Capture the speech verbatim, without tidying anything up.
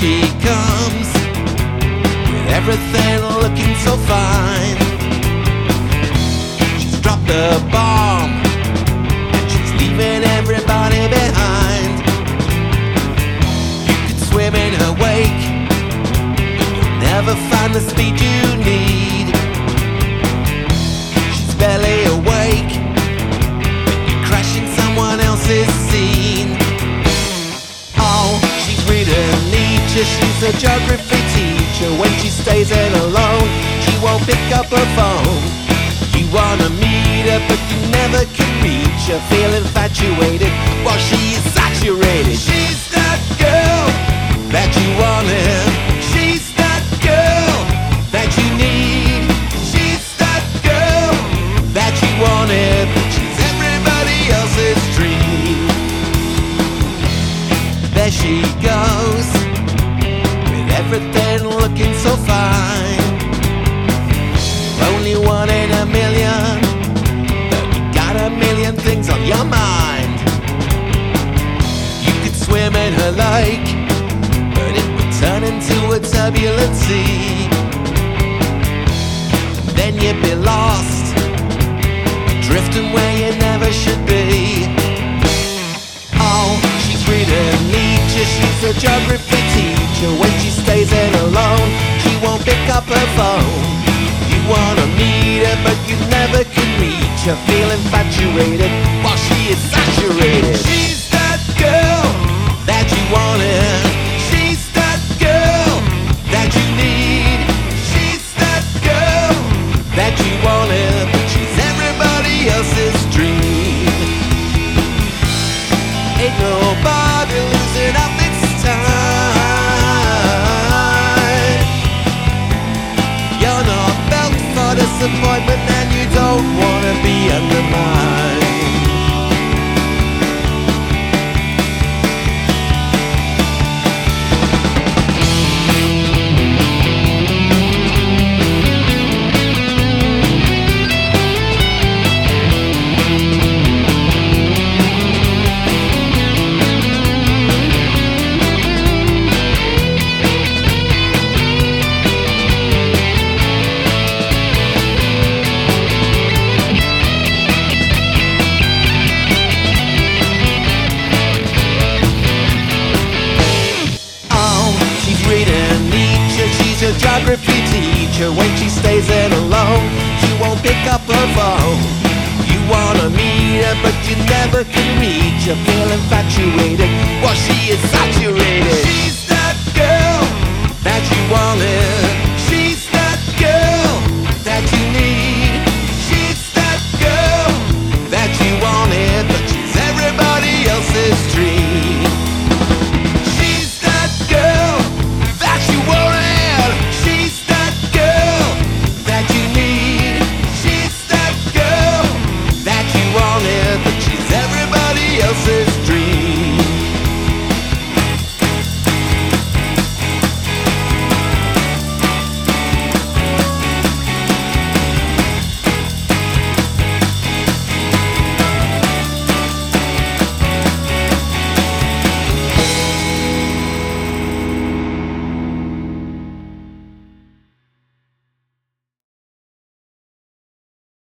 she comes, with everything looking so fine. She's dropped the bomb, and she's leaving everybody behind. You could swim in her wake, but you'll never find the speed you need. She's barely awake, but you're crashing someone else's scene. Oh, she's reading Nietzsche, she's a geography teacher. When she stays in alone, she won't pick up her phone. You wanna meet her, but you never can reach her. Feel infatuated while she's saturated. She's that girl that you wanted. She's that girl that you need. She's that girl that you wanted, but she's everybody else's dream. There she goes, with everything looking so fine. Only one in a million, but you got a million things on your mind. You could swim in her lake, but it would turn into a turbulent sea. And then you'd be lost, drifting where you never should be. Oh, she's reading Nietzsche, she's a geography teacher. When she stays in alone, she won't pick up her phone. You wanna meet her, but you never can reach her. Feel infatuated while she is saturated. She's that girl that you wanted. She's that girl that you need. She's that girl that you wanted, but she's everybody else's dream. Ain't nobody losing up its time. You're not built for disappointment, and you don't wanna be undermined. A geography teacher. When she stays in alone, she won't pick up her phone. You wanna meet her, but you never can reach her. Feel infatuated while she is saturated.